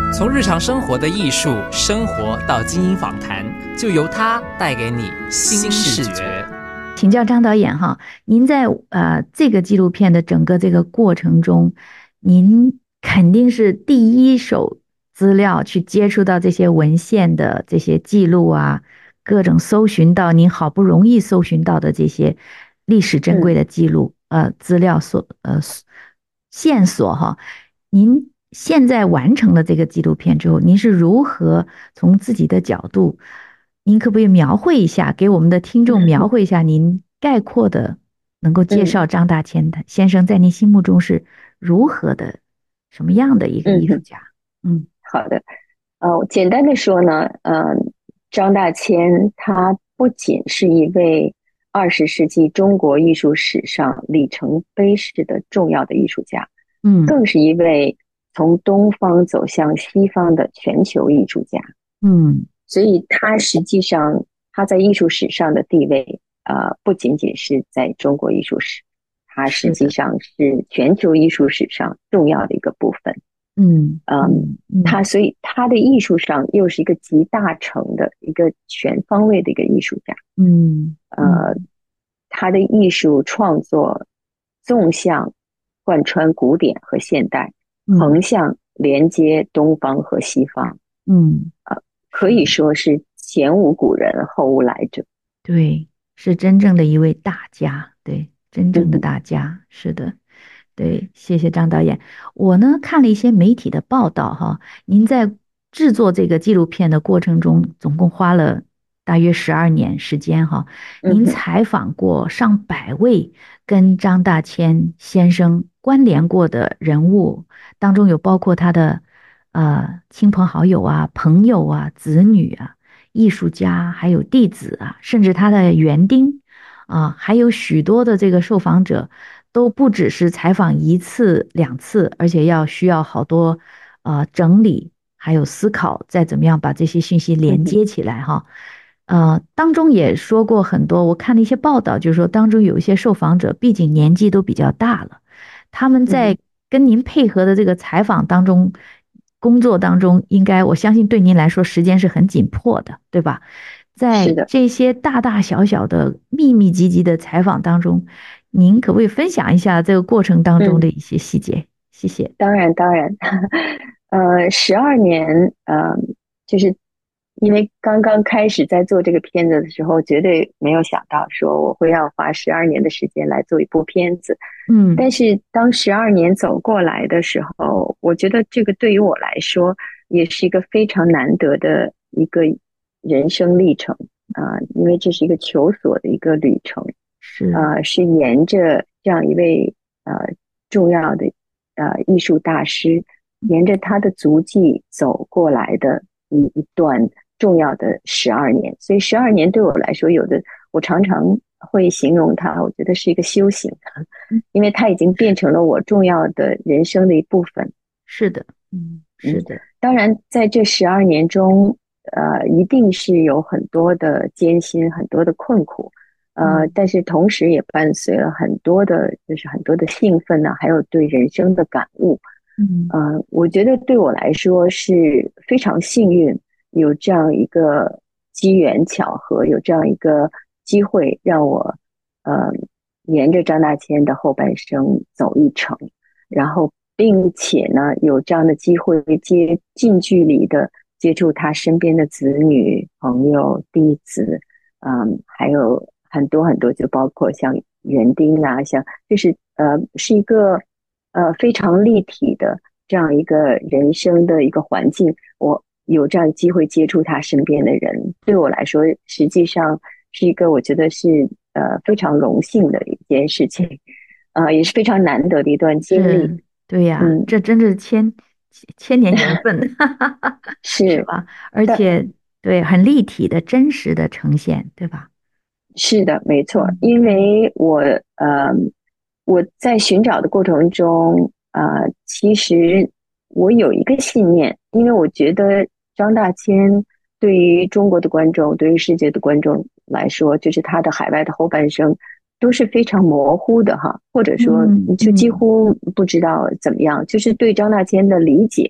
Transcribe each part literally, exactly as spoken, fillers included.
从日常生活的艺术生活到精英访谈，就由他带给你新视觉。 请教张导演哈，您在呃这个纪录片的整个这个过程中，您肯定是第一手资料去接触到这些文献的这些记录啊，各种搜寻到您好不容易搜寻到的这些历史珍贵的记录、嗯、呃资料所呃线索哈。您现在完成了这个纪录片之后，您是如何从自己的角度，您可不可以描绘一下，给我们的听众描绘一下您概括的，能够介绍张大千的先生在您心目中是如何的、什么样的一个艺术家？嗯， 好的，呃，简单的说呢，呃，张大千他不仅是一位二十世纪中国艺术史上里程碑式的重要的艺术家， 嗯， 更是一位从东方走向西方的全球艺术家。 嗯， 所以他实际上他在艺术史上的地位，呃，不仅仅是在中国艺术史，他实际上是全球艺术史上重要的一个部分。 嗯嗯， 嗯， 他所以他的艺术上又是一个集大成的一个全方位的一个艺术家。 嗯， 呃，他的艺术创作纵向贯穿古典和现代，横向连接东方和西方。 嗯， 呃，可以说是前无古人后无来者。 对，是真正的一位大家，对，真正的大家，嗯、是的。对，谢谢张导演。我呢看了一些媒体的报道哈，您在制作这个纪录片的过程中，总共花了大约十二年时间哈。您采访过上百位跟张大千先生关联过的人物，当中有包括他的呃亲朋好友啊、朋友啊、子女啊、艺术家，还有弟子啊，甚至他的园丁啊，还有许多的这个受访者。都不只是采访一次两次，而且要需要好多呃整理，还有思考，再怎么样把这些信息连接起来哈。呃，当中也说过很多，我看了一些报道，就是说当中有一些受访者，毕竟年纪都比较大了，他们在跟您配合的这个采访当中，工作当中，应该我相信对您来说时间是很紧迫的，对吧？在这些大大小小的密密集集的采访当中，您可不可以分享一下这个过程当中的一些细节？嗯、谢谢。 当然，当然，呃，十二年，呃，就是因为刚刚开始在做这个片子的时候，绝对没有想到说我会要花十二年的时间来做一部片子。 嗯， 但是当十二年走过来的时候，我觉得这个对于我来说也是一个非常难得的一个人生历程啊、呃，因为这是一个求索的一个旅程。 是呃，是沿着这样一位呃重要的呃艺术大师，沿着他的足迹走过来的一一段重要的十二年。所以十二年对我来说，有的我常常会形容它，我觉得是一个修行，因为它已经变成了我重要的人生的一部分。 是的，嗯，是的。 嗯、当然，在这十二年中，呃，一定是有很多的艰辛，很多的困苦。呃，但是同时也伴随了很多的，就是很多的兴奋呢、啊，还有对人生的感悟。 嗯， 呃，我觉得对我来说是非常幸运，有这样一个机缘巧合，有这样一个机会，让我呃沿着张大千的后半生走一程，然后并且呢有这样的机会接近距离的接触他身边的子女、朋友、弟子，嗯，还有。很多很多，就包括像园丁啊，像就是呃，是一个呃非常立体的这样一个人生的一个环境。我有这样机会接触他身边的人，对我来说，实际上是一个我觉得是呃非常荣幸的一件事情，呃，也是非常难得的一段经历。 对呀、 嗯， 这真是千千年缘分， 是是吧？而且对，很立体的真实的呈现，对吧？ 是的，没错，因为我呃我在寻找的过程中，呃，其实我有一个信念，因为我觉得张大千对于中国的观众，对于世界的观众来说，就是他的海外的后半生都是非常模糊的哈，或者说就几乎不知道怎么样，就是对张大千的理解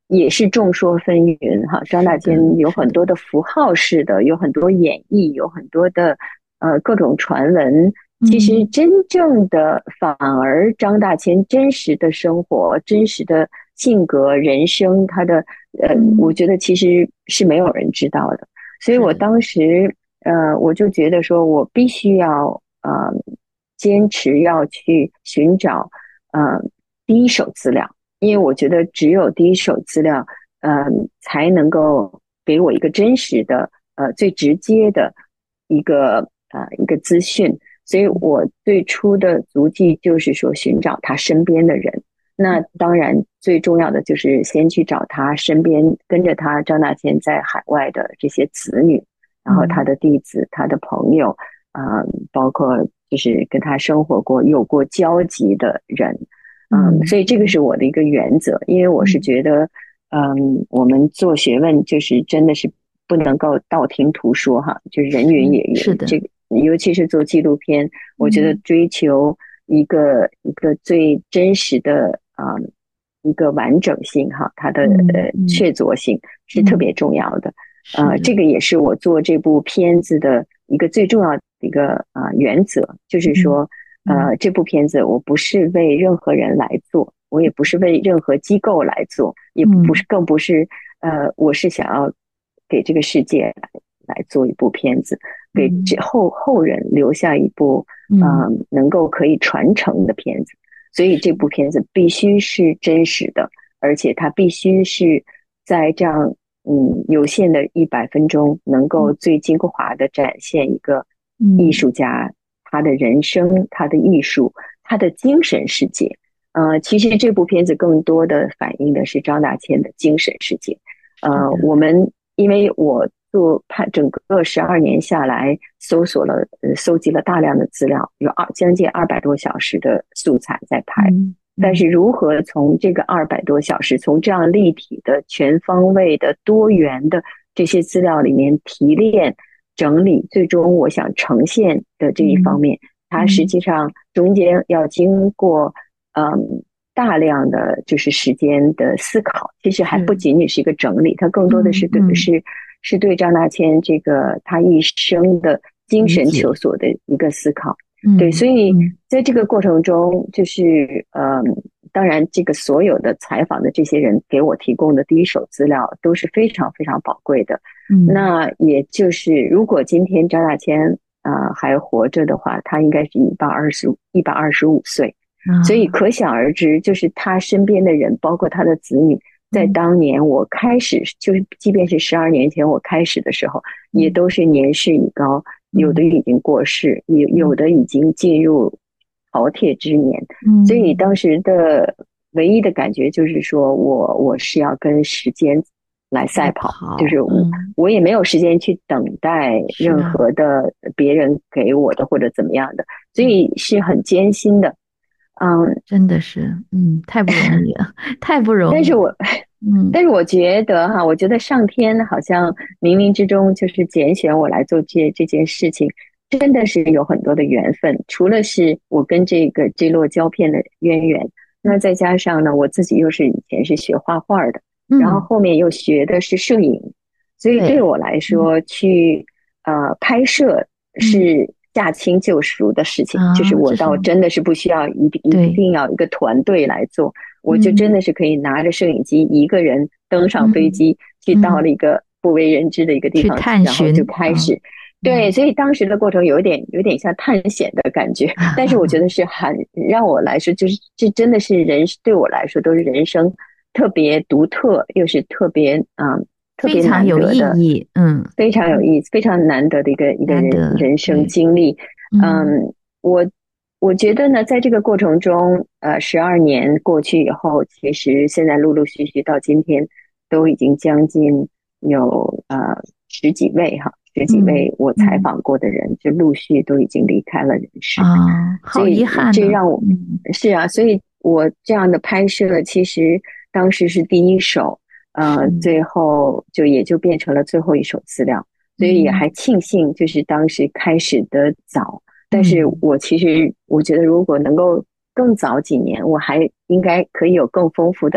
也是众说纷纭哈。张大千有很多的符号式的，有很多演绎，有很多的呃各种传闻。其实真正的反而张大千真实的生活、真实的性格、人生，他的呃，我觉得其实是没有人知道的。所以我当时呃，我就觉得说我必须要呃坚持要去寻找呃第一手资料，因为我觉得只有第一手资料，呃，才能够给我一个真实的呃最直接的一个呃一个资讯。所以我最初的足迹就是说寻找他身边的人。那当然最重要的就是先去找他身边跟着他张大千在海外的这些子女，然后他的弟子、他的朋友，呃，包括就是跟他生活过有过交集的人。嗯，所以这个是我的一个原则，因为我是觉得嗯，我们做学问就是真的是不能够道听途说哈，就是人云也云。 是的， 这个尤其是做纪录片，我觉得追求一个、嗯、一个最真实的啊、呃、一个完整性哈，它的、嗯、呃确凿性是特别重要的。嗯、呃，这个也是我做这部片子的一个最重要的一个啊、呃、原则，就是说、嗯、呃这部片子我不是为任何人来做，我也不是为任何机构来做，也不是、嗯、更不是呃我是想要给这个世界来来做一部片子。给后后人留下一部嗯、呃、能够可以传承的片子，所以这部片子必须是真实的，而且它必须是在这样嗯有限的一百分钟能够最精华的展现一个艺术家、嗯、他的人生、他的艺术、他的精神世界。呃，其实这部片子更多的反映的是张大千的精神世界。呃，我们因为我做拍整个十二年下来，搜索了、呃、搜集了大量的资料，有二将近二百多小时的素材在拍。嗯嗯、但是如何从这个二百多小时，从这样立体的、全方位的、多元的这些资料里面提炼、整理，最终我想呈现的这一方面，嗯、它实际上中间要经过嗯。大量的就是时间的思考，其实还不仅仅是一个整理，它更多的是对、嗯、是是对张大千这个他一生的精神求索的一个思考。嗯、对，所以在这个过程中，就是呃，当然这个所有的采访的这些人给我提供的第一手资料都是非常非常宝贵的。嗯，那也就是如果今天张大千啊、呃、还活着的话，他应该是一百二十一百二十五岁。所以可想而知，就是他身边的人，包括他的子女，在当年我开始，就是即便是十二年前我开始的时候，也都是年事已高，有的已经过世，有有的已经进入饕餮之年。所以当时的唯一的感觉就是说，我我是要跟时间来赛跑，就是我、嗯、我也没有时间去等待任何的别人给我的或者怎么样的，所以是很艰辛的。嗯， 真的是，嗯，太不容易了，太不容易了。 但是我，嗯，但是我觉得哈，我觉得上天好像冥冥之中就是拣选我来做这这件事情，真的是有很多的缘分。除了是我跟这个这摞胶片的渊源，那再加上呢，我自己又是以前是学画画的，嗯、然后后面又学的是摄影，所以对我来说，去呃拍摄是。嗯驾轻就熟的事情、啊、就是我倒真的是不需要一定一定要一个团队来做，我就真的是可以拿着摄影机一个人登上飞机、嗯、去到了一个不为人知的一个地方、 嗯、 然后就开始、嗯、对，所以当时的过程有点有点像探险的感觉、啊、但是我觉得是很让我来说就是这真的是人对我来说都是人生特别独特又是特别嗯特别难得的， 非常有意义，嗯， 非常有意义，非常难得的一个一个人人生经历。嗯，我我觉得呢，在这个过程中，呃，十二年过去以后，其实现在陆陆续续到今天，都已经将近有呃十几位哈，十几位我采访过的人，嗯、就陆续都已经离开了人世啊，好遗憾， 这让我、嗯、是啊，所以我这样的拍摄，其实当时是第一手。呃，最后就也就变成了最后一手资料，所以也还庆幸就是当时开始的早，嗯、但是我其实我觉得如果能够更早几年，我还应该可以有更丰富的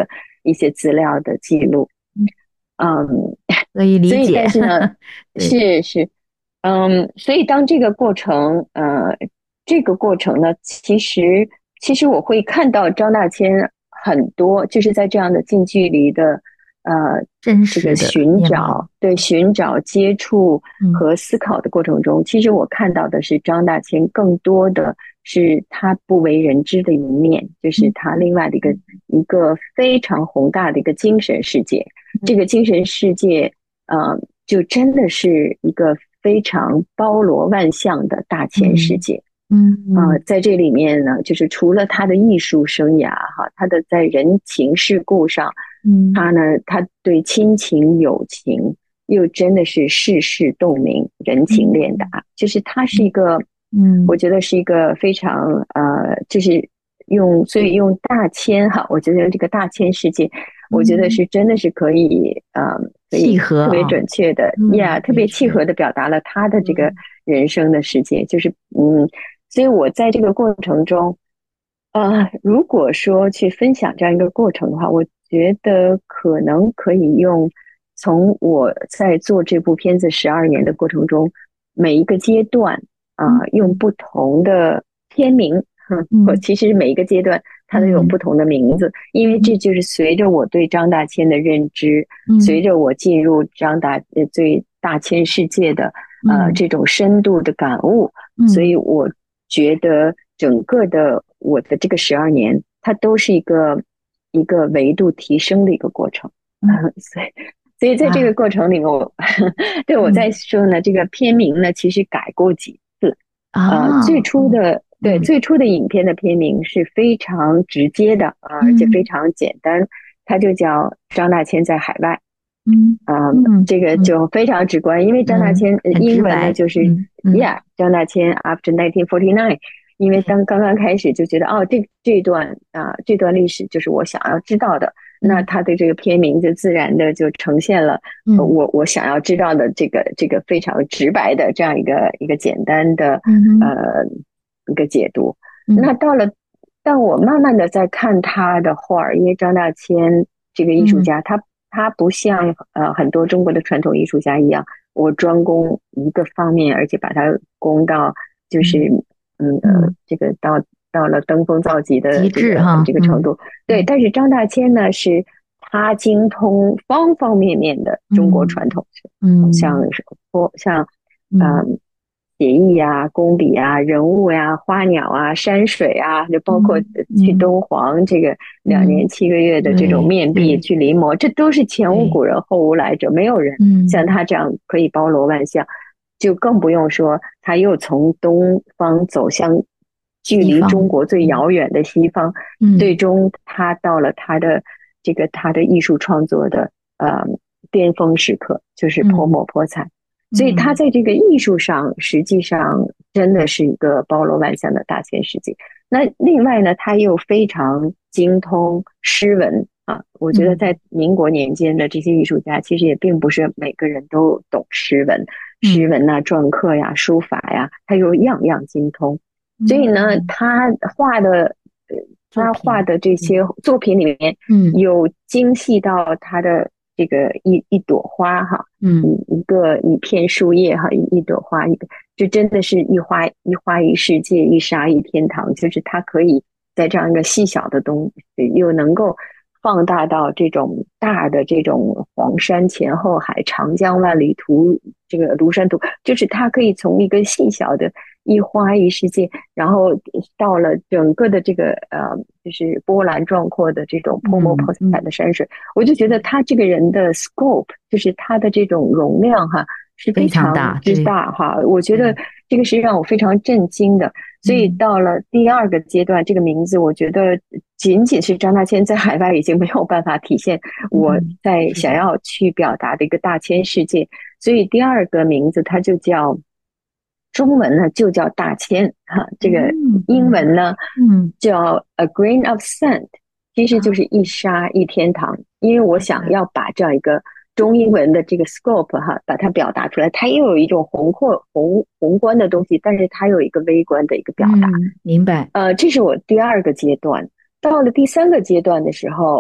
一些资料的记录。嗯， 可以理解。 所以但是呢，是是，嗯，所以当这个过程，呃，这个过程呢，其实其实我会看到张大千很多就是在这样的近距离的。呃， 真实的这个寻找，对寻找、接触和思考的过程中，嗯、其实我看到的是张大千更多的是他不为人知的一面，就是他另外的一个、嗯、一个非常宏大的一个精神世界。嗯、这个精神世界，呃，就真的是一个非常包罗万象的大千世界。嗯啊、呃，在这里面呢，就是除了他的艺术生涯哈，他的在人情世故上。嗯，他呢，他对亲情、友情又真的是世事洞明、人情练达，嗯、就是他是一个，嗯，我觉得是一个非常呃，就是用，所以用大千哈，我觉得这个大千世界，嗯、我觉得是真的是可以，呃，可以特别准确的呀， yeah, 特别契合的表达了他的这个人生的世界，就是嗯，所以我在这个过程中，呃，如果说去分享这样一个过程的话，我。觉得可能可以用从我在做这部片子十二年的过程中，每一个阶段啊、呃，用不同的片名，嗯、或其实每一个阶段它都有不同的名字，嗯、因为这就是随着我对张大千的认知，嗯、随着我进入张大呃对大千世界的呃、嗯、这种深度的感悟，嗯、所以我觉得整个的我的这个十二年，它都是一个。一个维度提升的一个过程，嗯，所以所以在这个过程里面，我、啊、对我在说呢，嗯、这个片名呢，其实改过几次，啊、呃，最初的、嗯、对最初的影片的片名是非常直接的啊、呃，而且非常简单，它就叫张大千在海外，嗯啊、呃嗯，这个就非常直观，因为张大千、嗯、英文呢就是、嗯嗯、Yeah， 张大千 after nineteen forty-nine。因为当刚刚开始就觉得哦，这这段啊、呃，这段历史就是我想要知道的，嗯、那他的这个片名就自然的就呈现了、嗯呃、我我想要知道的这个这个非常直白的这样一个一个简单的、嗯、呃一个解读。嗯、那到了，当我慢慢的在看他的画，因为张大千这个艺术家，嗯、他他不像呃很多中国的传统艺术家一样，我专攻一个方面，而且把它攻到就是。嗯嗯呃，这个到到了登峰造极的这个这个程度，嗯、对。但是张大千呢，是他精通方方面面的中国传统，嗯，像像嗯写意啊、工笔啊、人物呀、啊、花鸟啊、山水啊，就包括去敦煌这个两年七个月的这种面壁去临摹，这都是前无古人后无来者，没有人像他这样可以包罗万象。就更不用说，他又从东方走向距离中国最遥远的西方，嗯、最终他到了他的这个他的艺术创作的呃巅峰时刻，就是泼墨泼彩。嗯、所以他在这个艺术上，实际上真的是一个包罗万象的大千世界。那另外呢，他又非常精通诗文啊。我觉得在民国年间的这些艺术家，其实也并不是每个人都懂诗文。诗文呐、啊、篆刻呀、书法呀，他又样样精通。所以呢，他画的，他画的这些作品里面，嗯，有精细到他的这个一一朵花哈，嗯，一个一片树叶哈，一一朵花，一个就真的是一花一花一世界，一沙一天堂。就是他可以在这样一个细小的东西，又能够放大到这种大的这种黄山前后海、长江万里图，这个庐山图，就是它可以从一个细小的一花一世界，然后到了整个的这个呃，就是波澜壮阔的这种泼墨泼彩的山水，嗯、我就觉得他这个人的 scope， 就是他的这种容量哈，是非常之大哈。我觉得这个是让我非常震惊的。所以到了第二个阶段，这个名字我觉得仅仅是张大千在海外已经没有办法体现我在想要去表达的一个大千世界，所以第二个名字它就叫中文呢就叫大千哈，这个英文呢叫 A Grain of Sand， 其实就是一沙一天堂。因为我想要把这样一个中英文的这个 scope 哈，把它表达出来，它又有一种宏阔宏宏观的东西，但是它有一个微观的一个表达。 嗯、明白。 呃，这是我第二个阶段。到了第三个阶段的时候，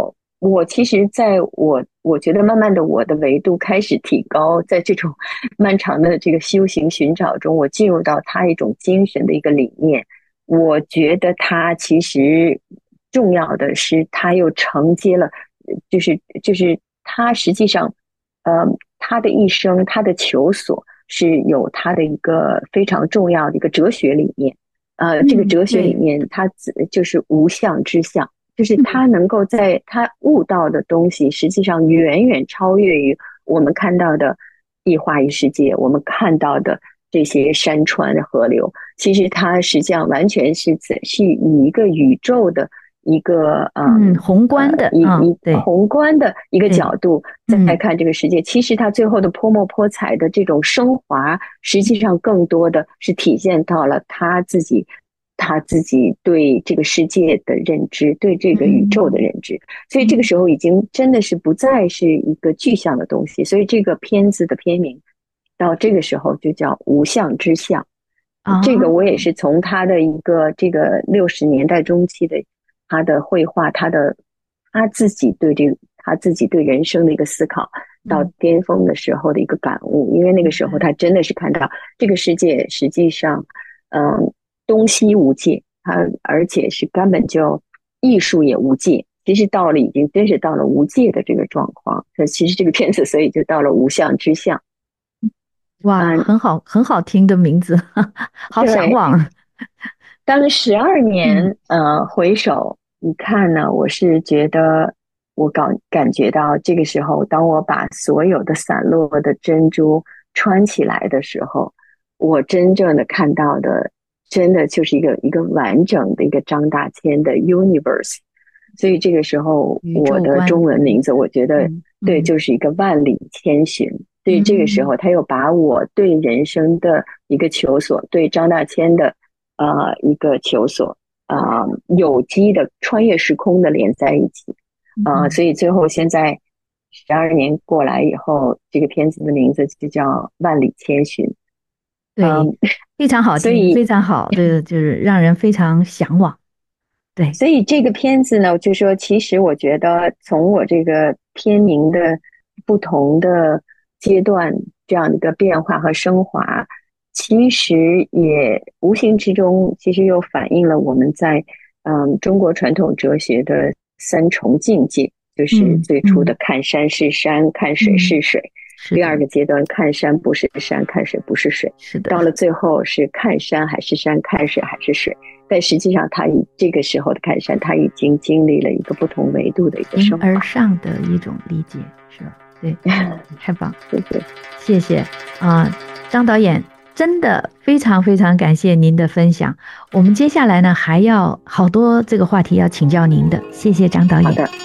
我其实在我我觉得慢慢的我的维度开始提高，在这种漫长的这个修行寻找中，我进入到他一种精神的一个理念。我觉得他其实重要的是，他又承接了，就是就是他实际上，呃，他的一生，他的求索是有他的一个非常重要的一个哲学理念。呃，这个哲学理念，它就是无相之相。就是他能够在他悟到的东西，实际上远远超越于我们看到的一花一世界，我们看到的这些山川河流。其实他实际上完全是是以一个宇宙的一个嗯宏观的、 呃、一、 哦、 一宏观的一个角度再看这个世界。嗯、其实他最后的泼墨泼彩的这种升华，实际上更多的是体现到了他自己。他自己对这个世界的认知，对这个宇宙的认知，所以这个时候已经真的是不再是一个具象的东西。所以这个片子的片名到这个时候就叫无相之相。这个我也是从他的一个这个六十年代中期的他的绘画，他的他自己对这个他自己对人生的一个思考，到巅峰的时候的一个感悟。因为那个时候他真的是看到这个世界实际上，嗯。东西无界，它而且是根本就艺术也无界。其实到了已经真是到了无界的这个状况。其实这个片子所以就到了无相之相。 哇，嗯、很好很好听的名字，好向往。 当十二年、嗯、呃回首一看呢，我是觉得我感感觉到这个时候，当我把所有的散落的珍珠穿起来的时候，我真正的看到的。真的就是一个一个完整的一个张大千的 universe。 所以这个时候我的中文名字我觉得、嗯、对，就是一个万里千寻。所以这个时候他又把我对人生的一个求索，对张大千的呃一个求索呃有机的穿越时空的连在一起呃所以最后现在十二年过来以后，这个片子的名字就叫万里千寻。 对、嗯，非常好听，非常好，这个就是让人非常向往。对， 所以这个片子呢，就说其实我觉得从我这个片名的不同的阶段这样的一个变化和升华，其实也无形之中其实又反映了我们在嗯中国传统哲学的三重境界，就是最初的看山是山、嗯、看水是水。嗯第二个阶段，看山不是山，看水不是水。 是的。 到了最后是看山还是山，看水还是水。但实际上，他以这个时候的看山，他已经经历了一个不同维度的一个升华而上的一种理解，是吧？对，太棒， 谢谢， 谢谢啊、呃，张导演，真的非常非常感谢您的分享。我们接下来呢还要好多这个话题要请教您的，谢谢张导演。 好的。